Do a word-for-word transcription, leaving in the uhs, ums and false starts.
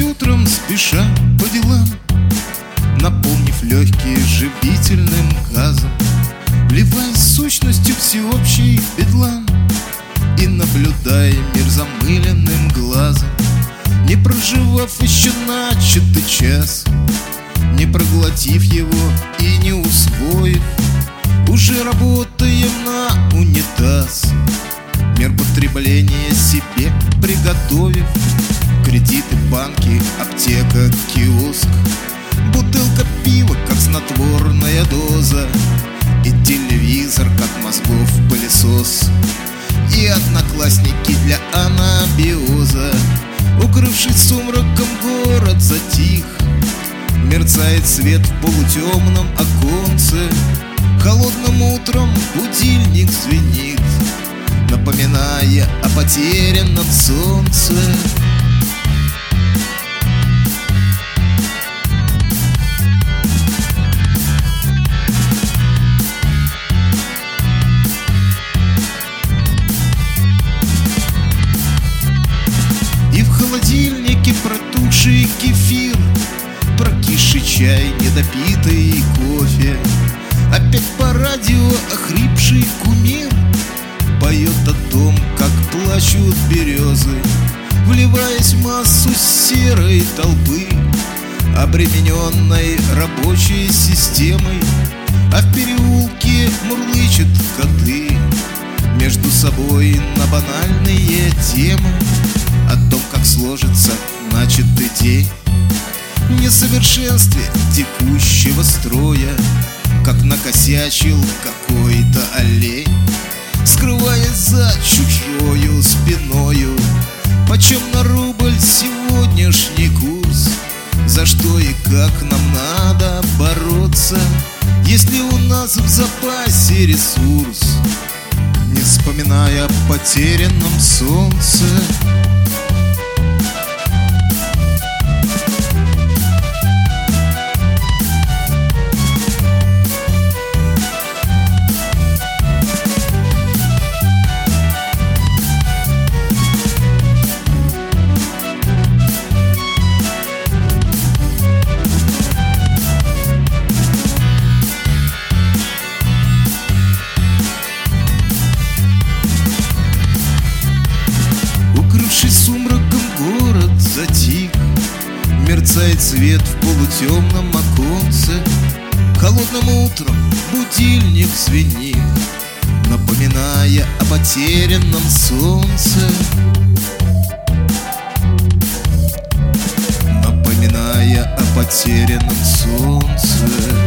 утром, спеша по делам, наполнив легкие живительным газом, вливаясь сущностью всеобщий бедлам и наблюдая мир замыленным глазом, не проживав еще начатый час, не проглотив его и не усвоив, уже работаем на унитаз, мер потребления себе приготовив. Кредиты, банки, аптека, киоск, бутылка пива, как снотворная доза, и телевизор, как мозгов пылесос, и одноклассники для анабиоза. Укрывшись сумраком, город затих, мерцает свет в полутемном оконце. Холодным утром будильник звенит, напоминая о потерянном солнце. И в холодильнике протухший кефир, прокисший чай, недопитый кофе. Опять по радио охрипший кумир поет о том, как плачут березы, вливаясь в массу серой толпы, обремененной рабочей системой. А в переулке мурлычут коты между собой на банальные темы о том, как сложится начатый день в несовершенстве текущего строя, как накосячил какой-то олень, скрываясь за чужою спиною. Почем на рубль сегодняшний курс? За что и как нам надо бороться, если у нас в запасе ресурс, не вспоминая о потерянном солнце? Укрывшись сумраком, город затих, мерцает свет в полутемном оконце. Холодным утром будильник звенит, напоминая о потерянном солнце. Напоминая о потерянном солнце.